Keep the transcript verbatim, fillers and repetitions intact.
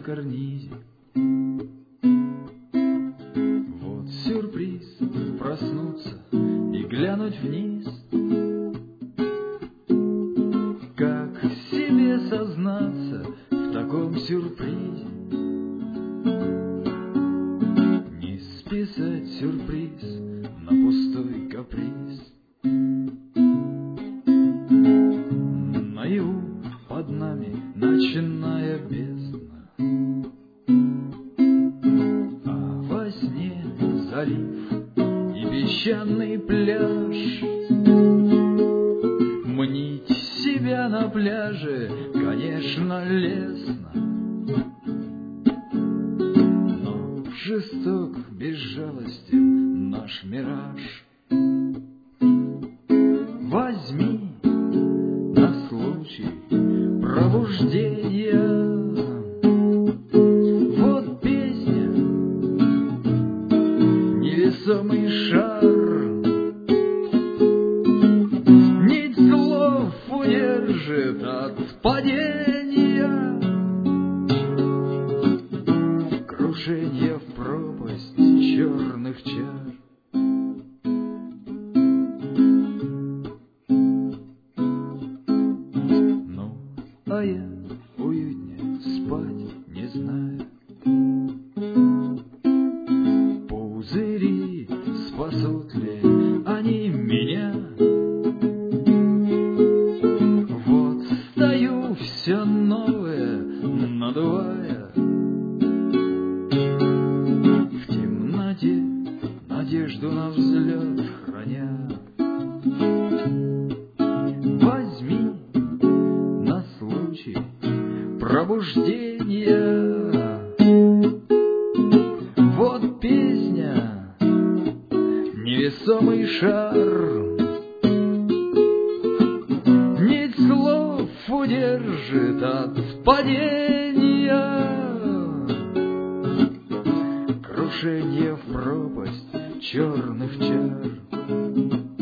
карнизе. Вот сюрприз — проснуться и глянуть вниз. Как себе сознаться в таком сюрпризе? Не списать сюрприз на пустой каприз. Наяву под нами ночная бездна, а во сне залив и песчаный пляж. Мнить себя на пляже, конечно, лестно, но жесток, безжалостен наш мираж. Возьми на случай пробуждения вот песня, невесомый шар. Нить слов удержит от падения, крушение в пропасть черных чар. Ну, а я уютнее спать не знаю. Пузыри спасут ли они меня? Вот стою все новое, надувая, в темноте надежду на взлет храня. Возьми на случай пробуждения вот песня, невесомый шар. Нить слов удержит от падения, крушение в пропасть черных чар.